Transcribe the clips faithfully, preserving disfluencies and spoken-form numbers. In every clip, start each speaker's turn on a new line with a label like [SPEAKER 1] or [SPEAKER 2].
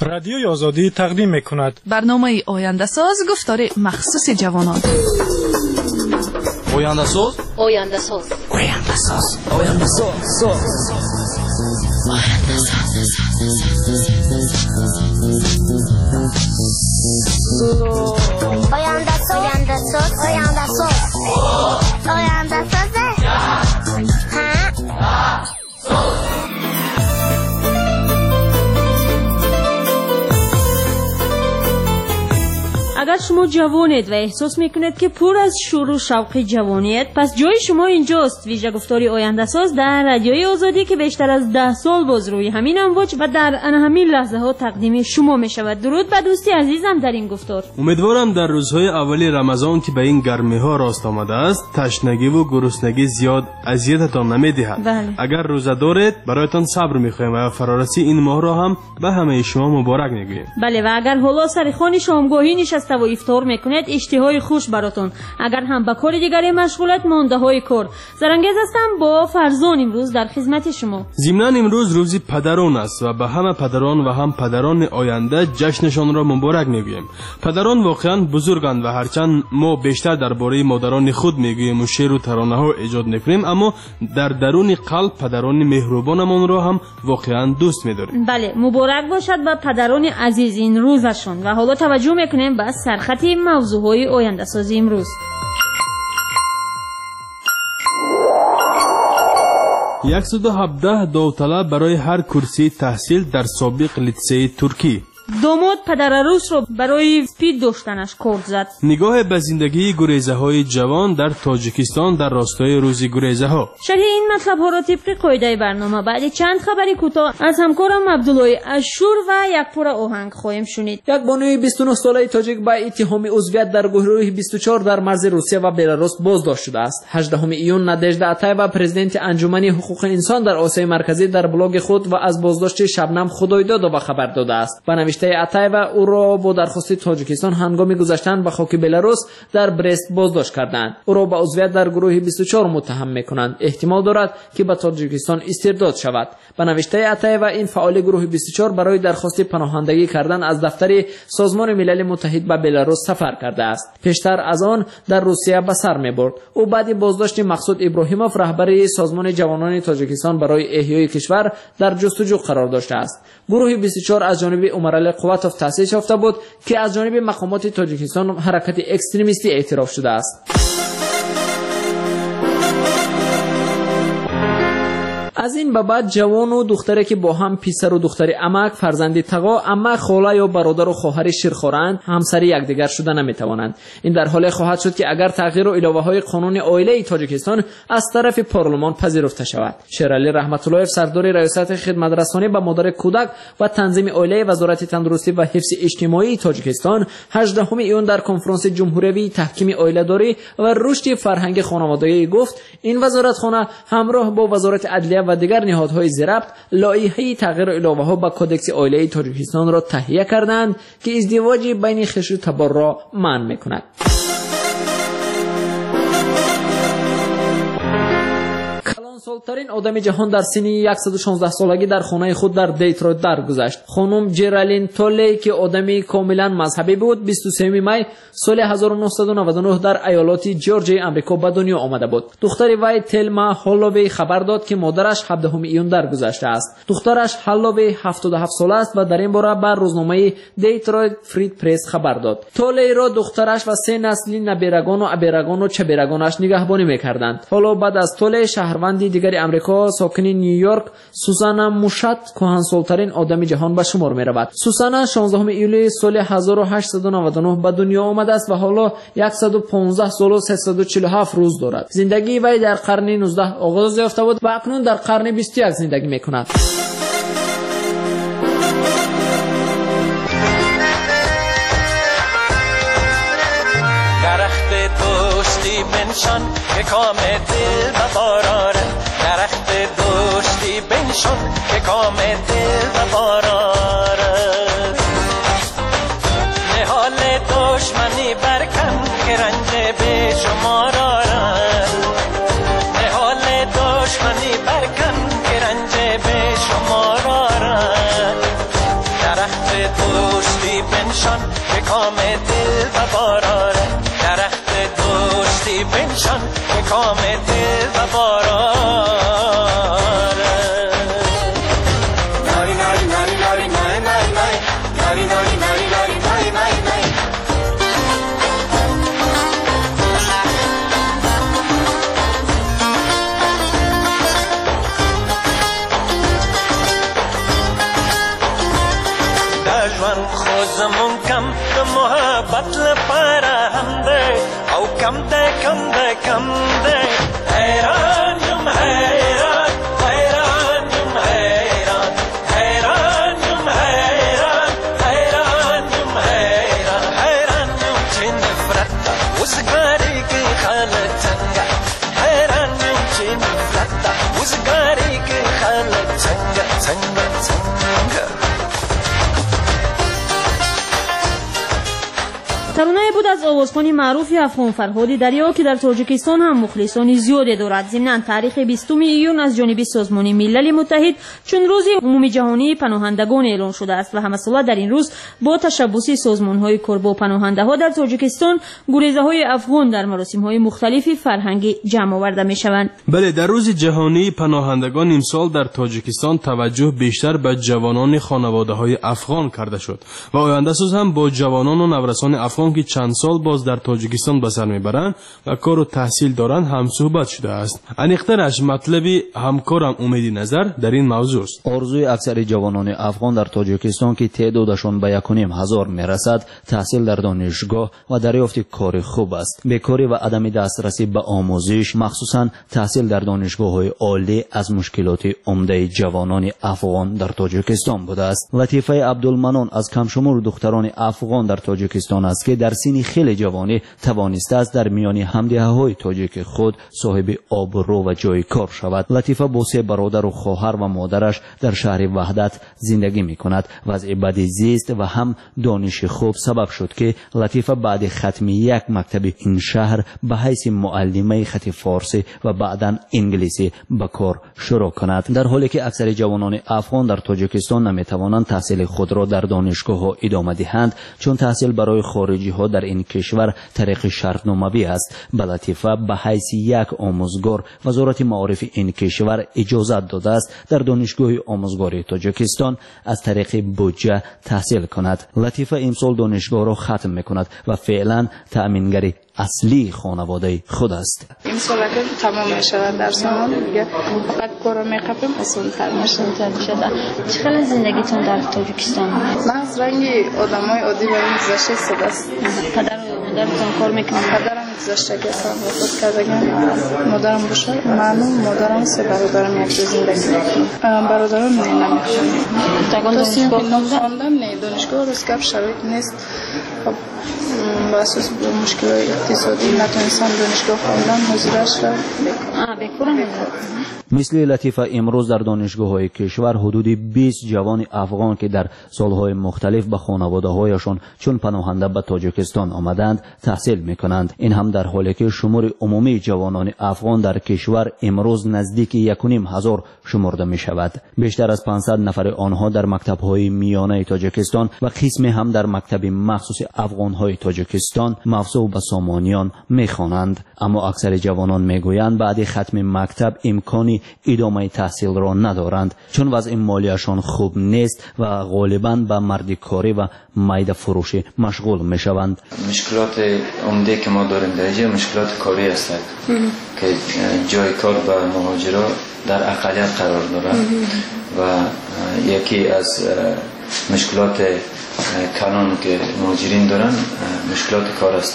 [SPEAKER 1] رادیوی آزادی تقدیم می‌کند
[SPEAKER 2] برنامه آینده ساز گفتار مخصوص جوانان.
[SPEAKER 3] آینده ساز
[SPEAKER 4] آینده ساز
[SPEAKER 3] آینده ساز آینده ساز
[SPEAKER 4] آینده ساز آینده ساز آینده ساز آینده ساز
[SPEAKER 5] اگر شما جوانید و احساس میکنید که پر از شور و شوق جوانیت، پس جای شما اینجاست. ویژه گفتاری آینده ساز در رادیوی آزادی که بیشتر از ده سال باز روی همین امواج و در ان همین لحظه ها تقدیم شما می شود. درود به دوستی عزیزم در این گفتار.
[SPEAKER 6] امیدوارم در روزهای اولی رمضان که به این گرمی ها راست آمده است، تشنگی و گرسنگی زیاد اذیتتان نمیدهد.
[SPEAKER 5] بله.
[SPEAKER 6] اگر روزه دارید برایتان صبر میخوایم و فرارسی این ماه را هم به همه شما مبارک میگوییم.
[SPEAKER 5] بله، و اگر حالا سر خوان شامگاهی نشسته و افطار میکنید، اشتهای خوش براتون. اگر هم به کار دیگری مشغولت، مانده های کار. زرنگیز هستم با فرزان امروز در خدمت شما.
[SPEAKER 6] ضمناً امروز روزی پدران است و به همه پدران و هم پدران آینده جشنشان را مبارک میگوییم. پدران واقعا بزرگند و هرچند ما بیشتر درباره مادران خود میگوییم و شعر و ترانه ها ایجاد میکنیم، اما در درون قلب پدران مهربانمان را هم واقعا دوست میداریم.
[SPEAKER 5] بله، مبارک باشد به پدران عزیز این روزشون. و حالا توجه میکنیم به سرخط موضوعهای آینده سازی امروز.
[SPEAKER 6] صد و هفده داوطلب برای هر کرسی تحصیل در سابق لیسه ترکی.
[SPEAKER 5] داماد پدر عروس رو برای سپید داشتنش کرد زد.
[SPEAKER 6] نگاه به زندگی گریزه های جوان در تاجیکستان در راستای روزی گریزه ها.
[SPEAKER 5] شرح این مطلب ها را طبق قاعده برنامه بعد چند خبری کوتاه از همکارم عبدالله اشور و یک پور آهنگ خواهیم شنید.
[SPEAKER 7] یک بانوی بیست و نه ساله تاجیک با اتهام عضویت در گروه بیست و چهار در مرز روسیه و بلاروس بازداشت شده است. هجدهم ایون نادژدا اتایوا پرزیدنت انجمن حقوق انسان در آسیای مرکزی در بلاگ خود و از بازداشت شبنم خدایداد و خبر داده است. با نوشته اتایوا او را با درخواست تاجیکستان هنگام گذشتن به خاک بلاروس در برست بازداشت کردند. او را به عضویت در گروه بیست و چهار متهم می‌کنند. احتمال دارد که به تاجیکستان استرداد شود. با نوشته اتایوا این فعال گروه بیست و چهار برای درخواست پناهندگی کردن از دفتر سازمان ملل متحد به بلاروس سفر کرده است. پیشتر از آن در روسیه به سر می‌برد. او بعد بازداشت مقصود ابراهیموف رهبر سازمان جوانان تاجیکستان برای احیای کشور در جستجو قرار داشته است. گروه بیست و چهار از جانب عمرعلی قواتوف تأسیس یافته بود که از جانب مقامات تاجیکستان حرکت اکستریمیستی اعتراف شده است. از این به بعد جوان و دختری که با هم پسر و دختر عمک، فرزند تقا، عمه، خاله یا برادر و خواهر شیرخوارند، همسر یکدیگر شده نمیتوانند. این در حال خواهد شد که اگر تغییر و الهه‌های قانون عائله تاجیکستان از طرف پارلمان پذیرفته شود. شیرعلی رحمت الله سردار ریاست خدمت رسانی به مادر کودک و تنظیم عائله وزارت تندرستی و حفظ اجتماعی تاجیکستان هجدهم ایون در کنفرانس جمهوری تحکیم عائله‌داری و رشد فرهنگ خانوادگی گفت این وزارتخانه همراه با وزارت عدلیه و دیگر نهادهای زیربط لایحه تغییر الهه‌ها به کدکس عائله تاجیکستان را تهیه کردند که ازدواج بین خویش و تبار را منع می‌کند. سالترین آدم جهان در سن صد و شانزده سالگی در خانه خود در دیترویت درگذشت. خانم جرالین تولی که آدمی کاملا مذهبی بود، بیست و سوم می سال هزار و نهصد و نود و نه در ایالات جورجیا آمریکا به دنیا آمده بود. دختر وی تلما هالووی خبر داد که مادرش هفدهم ایون درگذشته است. دخترش هالووی هفتاد و هفت ساله است و در این باره بر روزنامه دیترویت فرید پرس خبر داد. تولی را دخترش و سه نسل نبیرگان و ابیرگان و چبیرگانش نگهبانی می‌کردند. حالا بعد از تولی شهروندی دیگر امریکا ساکن نیویورک سوزانا موشات کهنسال‌ترین آدم جهان به شمار می‌رود. سوزانا شانزدهم ایول سال هزار و هشتصد و نود و نه به دنیا آمده است و حالا صد و پانزده سال و سیصد و چهل و هفت روز دارد. زندگی وی در قرن نوزدهم آغاز یافته بود و اکنون در قرن بیست و یک زندگی می‌کند.
[SPEAKER 8] بنشان که کام دل و باراره درخت دوستی بنشان که کام دل و باراره نهال دشمنی برکن که رنج به شمار آره نهال دشمنی برکن که رنج به شمار آره درخت درخت دوستی بنشان که کام دل و باراره درخت دوستی بنشان که کام دل و باراره ناری ناری ناری ناری ناری ناری ناری ناری ناری ناری ناری ناری ناری ناری دجوان خوزمون کم ده محبت لپاره هم ده او کم ده کم ده کم ده حیران یم حیران حیران یم حیران حیران یم حیران حیران یم حیران حیران یم چه نفرت ده وزگاری که خالت چنگه حیران یم چه نفرت ده وزگاری که خالت چنگه چنگه چنگه.
[SPEAKER 5] ترانه بود از آوازخوان معروف افغان فرهاد دریا که در تاجیکستان هم مخلصان زیادی دارد. ضمناً تاریخ بیستم ایون از جانب سازمان ملل متحد چون روز عمومی جهانی پناهندگان اعلان شده است و همساله در این روز با تشبث سازمان‌های کار با پناهنده‌ها در تاجیکستان گریزه‌های افغان در مراسم‌های مختلف فرهنگی جمع آورده می‌شوند.
[SPEAKER 6] بله، در روز جهانی پناهندگان امسال در تاجیکستان توجه بیشتر به جوانان خانواده‌های افغان کرده شد و آینده سوز هم با جوانان و نورسان افغان که چند سال باز در تاجیکستان به سر میبرند و کار و تحصیل دارند هم صحبت شده است. انیقترش مطلبی همکارم امید نظر در این موضوع است.
[SPEAKER 9] آرزوی اکثر جوانان افغان در تاجیکستان که تعدادشان به یک و نیم هزار میرسد تحصیل در دانشگاه و دریافت کار خوب است. بیکاری و عدم دسترسی به آموزش مخصوصا تحصیل در دانشگاه‌های عالی از مشکلات عمده جوانان افغان در تاجیکستان بوده است. لطیفه عبدالمنان از کمشمول دختران افغان در تاجیکستان است که در سن خیلی جوانی توانسته است در میان همدیهه‌های تاجیک خود صاحب آبرو و جای کار شود. لطیفه با سه برادر و خواهر و مادرش در شهر وحدت زندگی می‌کند. وضع بد زیست و هم دانش خوب سبب شد که لطیفه بعد ختم یک مکتب این شهر به حیث معلمه خط فارسی و بعداً انگلیسی به کار شروع کند. در حالی که اکثر جوانان افغان در تاجیکستان نمی‌توانند تحصیل خود را در دانشگاه‌ها ادامه دهند چون تحصیل برای خارجی ها در این کشور طریق شرطنامه‌ای است. به لطیفه به حیث یک آموزگار وزارت معارف این کشور اجازت داده است در دانشگاه آموزگاری تاجیکستان از طریق بودجه تحصیل کند. لطیفه امسال دانشگاه را ختم می‌کند و فعلا تأمینگر اصلی خانواده خود است.
[SPEAKER 10] این سال که تمام می‌شود درسمون دیگه فقط کارو می‌خوایم آسان‌تر میشه.
[SPEAKER 11] چقدر زندگیتون در تاجیکستان؟
[SPEAKER 10] من از رنگ آدمای عادی و این گذشته ساده است.
[SPEAKER 11] پدر و مادرتون کار میکنن؟
[SPEAKER 10] پدرم گذشته که سال وفات کردن، مادرم بشه. من و مادرم سه برادرم یک جا زندگی میکنم. برادرم نه نمیخونن.
[SPEAKER 11] تاگان دانشگاه
[SPEAKER 10] خوندن؟ نه دانشگاه روزگار شرایط نیست. خب با اساس مشکل اقتصادی نتونستم دانشگاه خوندن حضورش را
[SPEAKER 11] بکنم.
[SPEAKER 9] مثل لطیفه امروز در دانشگاه‌های کشور حدود بیست جوان افغان که در سالهای مختلف به خانواده‌هایشان چون پناهنده به تاجیکستان آمدند تحصیل می‌کنند. این هم در حالی که شمار عمومی جوانان افغان در کشور امروز نزدیک یک و نیم هزار شمرده می‌شود. بیشتر از پانصد نفر آنها در مکتب‌های میانه تاجیکستان و قسمی هم در مکتب مخصوص افغان‌های تاجیکستان مفسوح به سامانیان می‌خوانند. اما اکثر جوانان می‌گویند بعد ختم مکتب امکانی ادامه تحصیل را ندارند چون وضع مالیشان خوب نیست و غالباً به مردکاری و میده فروشی مشغول میشوند.
[SPEAKER 12] مشکلات عمده که ما داریم در اینجا مشکلات کاری است که جای کار به مهاجرا در اقلیت قرار دارند و یکی از مشکلات کلان که مهاجرین دارند مشکلات کار است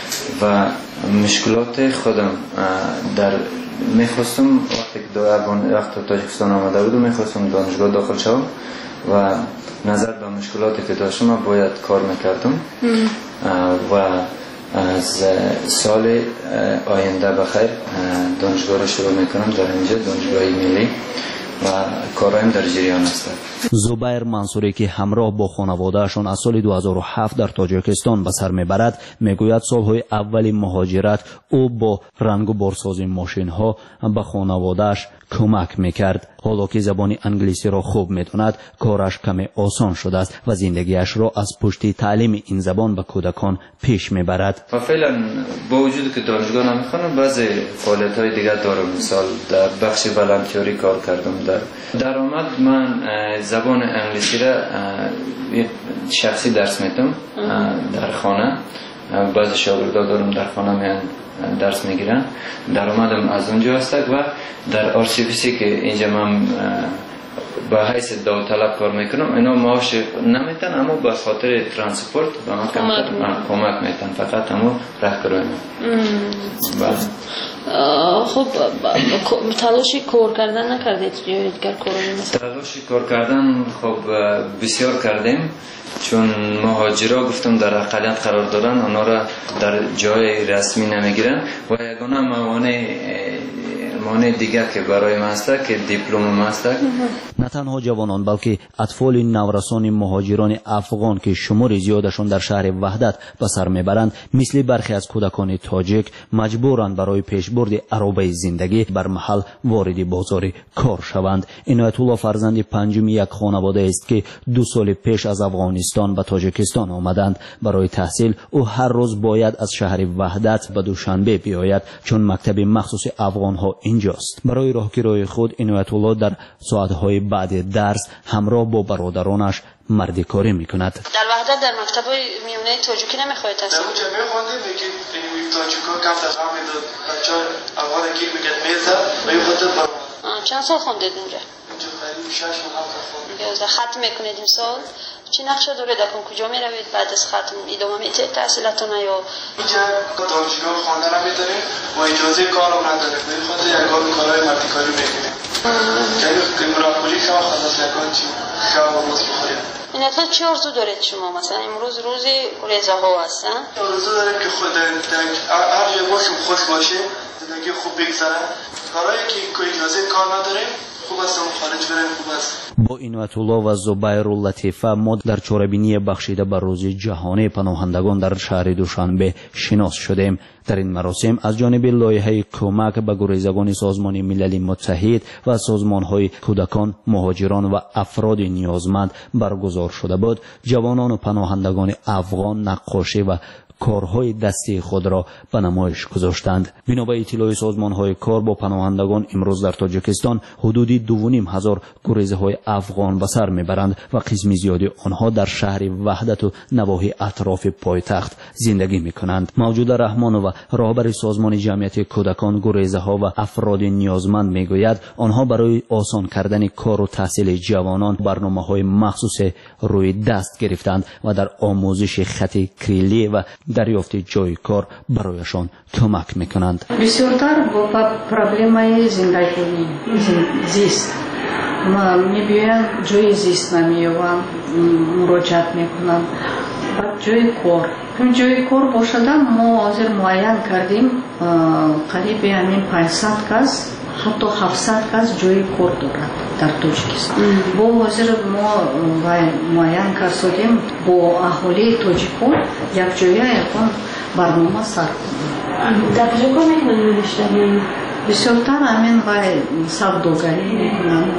[SPEAKER 12] و مشکلات خودم در میخواستم وقتی که در وقت تاجیکستان آمده بودم میخواستم دانشگاه داخل شوم و نظر به مشکلاتی که داشتم باید کار میکردم و از سال آینده بخیر دانشگاه را شروع میکنم در اینجا دانشگاه ملی و کارایم در جریان است.
[SPEAKER 9] زبیر منصوری که همراه با خانوادهشان از سال دو هزار و هفت در تاجیکستان به سر میبرد میگوید سالهای اول مهاجرت او با رنگ و بارسازی ماشین ها به خانوادهش کمک میکرد. حالا که زبان انگلیسی را خوب می‌داند کارش کمی آسان شده است و زندگیش را از پشت تعلیم این زبان به کودکان پیش میبرد.
[SPEAKER 12] و فعلا با وجود که دانشگاه نمیخوانم بعضی فعالیت‌های دیگر دارم. مثال در بخش والنتیری کار کردم. در درآمد من زبان انگلیسی را شخصی درس میدم در خانه. بعضی شاگردان دارم در خانه میان درس میگیرن. درآمدم از اونجا است و در آرسیویسی که اینجا من با حیث داوطلب کار میکنم اینا معاش نمیتن اما به خاطر ترانسپورت به من کمک میتن فقط همون راهکارای من.
[SPEAKER 11] خب تلاشی کار کردن نکردید یا دیگر کار نمی‌کنید؟
[SPEAKER 12] تلاشی کار کردن خب بسیار کردیم چون مهاجرا گفتم در اقلیت قرار دارن اونا را در جای رسمی نمیگیرن و یگانه موانع مانع دیگر که برای ما است که دیپلم ما است.
[SPEAKER 9] نه تنها جوانان بلکه اطفال نورسان مهاجران افغان که شمار زیادشان در شهر وحدت به سر میبرند مثل برخی از کودکان تاجیک مجبورند برای پیشبرد عربه زندگی بر محل وارد بازار کار شوند. عنایت الله فرزند پنجم یک خانواده است که دو سال پیش از افغانستان به تاجیکستان آمدند برای تحصیل. او هر روز باید از شهر وحدت به دوشنبه بیاید چون مکتب مخصوص افغان ها اینجاست. برای راهگیری خود عنایت الله در ساعت‌های بعد درس همراه با برادرانش مردی کاری میکند.
[SPEAKER 11] در وحدت در مکتب‌های میونه تاجیکی نمیخواهید تحصیل؟
[SPEAKER 13] در اونجا میخواندیم که این تاجیکا کم تفاهم میداد بچه‌ها افغان گیر میکرد میزد و این خاطر بر
[SPEAKER 11] چند سال خوندید اونجا؟
[SPEAKER 13] اونجا قریب شش ماه هم خوندیم.
[SPEAKER 11] یازده ختم میکنید امسال؟ چی نقشه داره دکن کجا میروید بعد از ختم ادامه میدید تحصیلاتون یا
[SPEAKER 13] اینجا دانشگاه خواندن نمیتونیم و اجازه کارم نداره به خاطر یگان کارهای مردی کاری میکنیم که امروز شما خلاص یگان چی شما باز بخوریم.
[SPEAKER 11] این اطلاع چی آرزو دارید شما مثلا امروز روزی رضا ها هستن؟
[SPEAKER 13] آرزو داریم که خود هر جای باشیم خوش باشه زندگی خوب بگذره کارهایی که اجازه کار نداریم خوب است خارج بریم خوب است.
[SPEAKER 9] با عنایت الله و زبیر اللطیفه ما در چاره‌بینی بخشیده بر روز جهانی پناهندگان در شهر دوشنبه شناس شدیم. در این مراسم از جانب لایحه کمک به گریزگان سازمان ملل متحد و سازمان‌های کودکان، مهاجران و افراد نیازمند برگزار شده بود. جوانان و پناهندگان افغان نقاشی و کارهای دستی خود را به نمایش گذاشتند. بنا به اطلاع سازمان‌های کار با پناهندگان امروز در تاجیکستان حدودی دو و نیم هزار گریزهای افغان به سر میبرند و قسم زیادی آنها در شهر وحدت و نواحی اطراف پایتخت زندگی میکنند. موجود رحمان و رهبر سازمان جمعیت کودکان گریزها و افراد نیازمند میگوید آنها برای آسان کردن کار و تحصیل جوانان برنامه‌های مخصوص روی دست گرفتند و در آموزش خط کریلی و دریافت جای کار برایشان کمک میکنند.
[SPEAKER 10] بسیارتر با پرابلمای زندگی زیست ما میبینم جای زیست نمیوام مراجعت میکنم بعد جای کار جای کار باشده ما حاضر معین کردیم قریب همین پانصد کس حتی هفتصد کس جای کار دارد در تاجیکستان. با حاضر ما معین کردیم با اهالی تاجیکان یک جایی یکان برنامه سر کنیم.
[SPEAKER 5] در کجا کار میکنن بیشتر؟
[SPEAKER 10] بسیارتر همین و سوداگری میکنن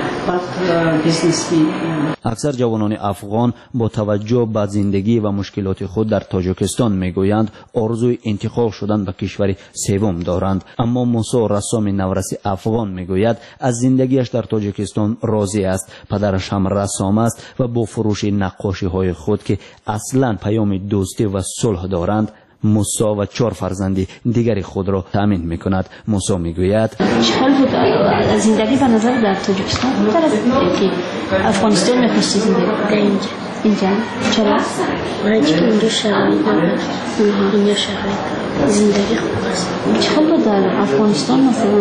[SPEAKER 10] بعد بیزنس میکنن.
[SPEAKER 9] اکثر جوانان افغان با توجه به زندگی و مشکلات خود در تاجیکستان میگویند آرزوی انتقال شدن به کشور سوم دارند. اما موسی رسام نورسی افغان میگوید از زندگیش در تاجیکستان راضی است. پدرش هم رسام است و با فروش نقاشی های خود که اصلا پیام دوستی و صلح دارند موسی و چهار فرزند دیگری خود را تامین میکند. موسی میگوید
[SPEAKER 5] چقدر بود زندگی به نظر در تاجیکستان بهتر از اینکه افغانستان میخواستی زندگی اینجا اینجا چرا؟
[SPEAKER 11] برای که اینجا شرایط نبود اینجا شرایط زندگی خوب است.
[SPEAKER 5] چقدر بود در افغانستان مثلا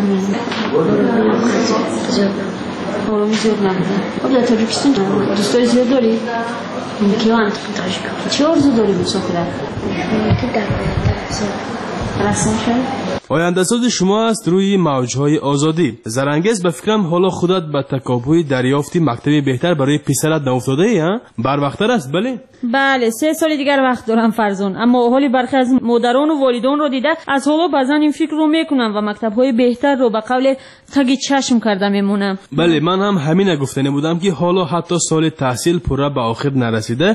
[SPEAKER 11] زیاد
[SPEAKER 5] آرامی زیاد نبوده. خب در تاجیکستان دوستای زیاد داری؟ کیوان چه آرزو داری مسافرت؟
[SPEAKER 11] که در زیاد
[SPEAKER 5] رسم شد؟
[SPEAKER 6] آینده ساز شما است روی موجهای آزادی. زرانگیز به فکرم حالا خودت به تکاپوی دریافتی مکتبی بهتر برای پسرت ناافتاده ای ها؟ بر وقت است بله؟
[SPEAKER 5] بله سه سال دیگر وقت دارم فرزان، اما حالی برخی از مادران و والدان رو دیده از حالا بعضا این فکر رو میکنم و مکتب‌های بهتر رو به قول تگی چشم کرده میمونم.
[SPEAKER 6] بله من هم همین گفتنی بودم که حالا حتی سال تحصیل پورا به آخر نرسیده